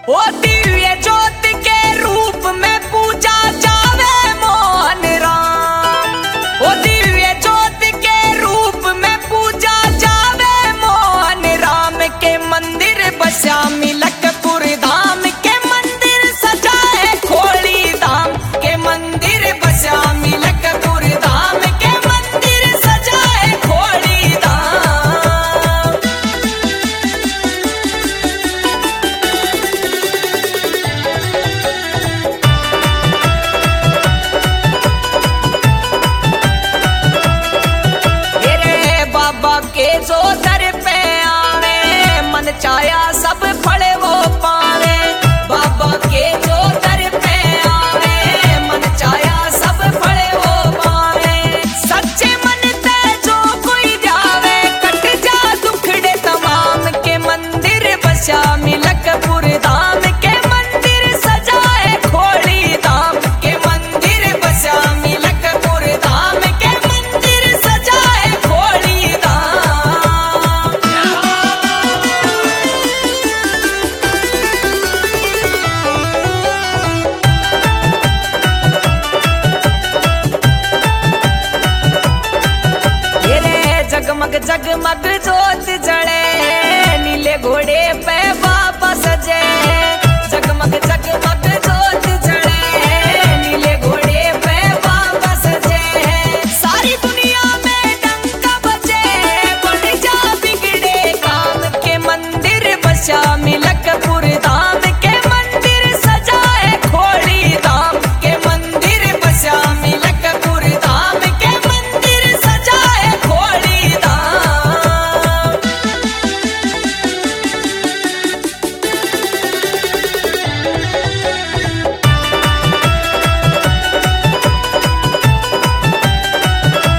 ओ दिव्य ज्योत के रूप में पूजा जावे मोहन राम। ओ दिव्य ज्योत के रूप में पूजा जावे मोहन राम के मंदिर बसा मिलकपुर धाम के मंदिर सजाए खोड़ी धाम के मंदिर बसा मिलकपुर धाम के मंदिर सजाए खोड़ी धाम। तेरे बाबा के जो दर पे आवे मन चाया सब फल वो पावे। बाबा के जो दर पे आवे मन चाया सब फल वो पावे। सच्चे मन ते जो कोई जावे कट जा दुखड़े तमाम के मंदिर बसा मिलकपुर धाम के मंदिर सजाए खोड़ी धाम के मंदिर बसा मिलकपुर धाम के मंदिर सजाए खोड़ी धाम। तेरे जगमग जगमग जोत जड़े नीले घोड़े पे बाबा सजे। जगमग जगमग जोत जड़े नीले घोड़े पे बाबा सजे। सारी दुनिया में डंका बजे बढ़ जा बिगड़े काम के मंदिर बसा मिलकपुर धाम के मंदिर सजाए खोड़ी धाम के मंदिर बसा मिलकपुर धाम के मंदिर सजाए खोड़ी धाम।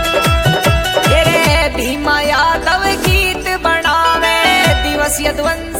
तेरे भीमा यादव गीत बनावे दिवस यदवंत